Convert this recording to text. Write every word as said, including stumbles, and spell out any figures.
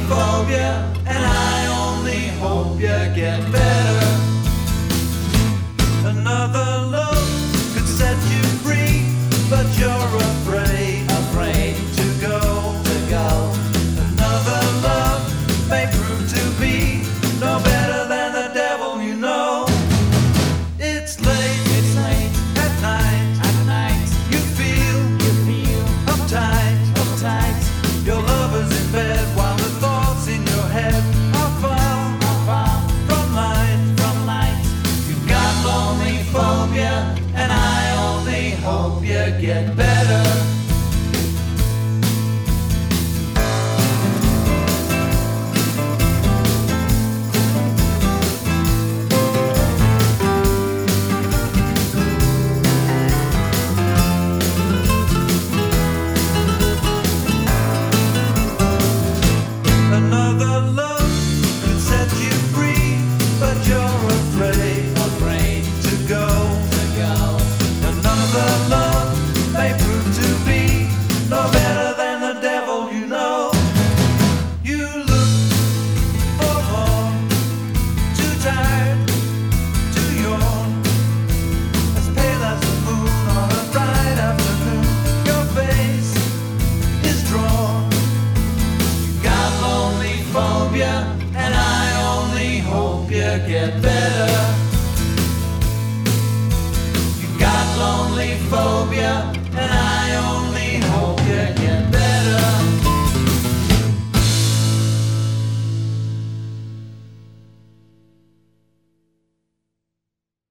phobia, and I only hope you get better. Another love could set you free, but you're afraid, afraid to go, to go. Another love may prove to be no better than the devil you know. It's late, it's late at night, at night. You feel, you feel uptight, uptight. Your lover's in bed while the thoughts in your head are far, are far from light, from light. You've got lonely phobia, and I only hope you get better. Another love could set you free, but you're afraid, afraid to go, to go. Another love may prove to be no better than the devil you know. You look forlorn, too tired to yawn, as pale as the moon on a bright afternoon. Your face is drawn. Got lonely phobia, and I only hope you get better.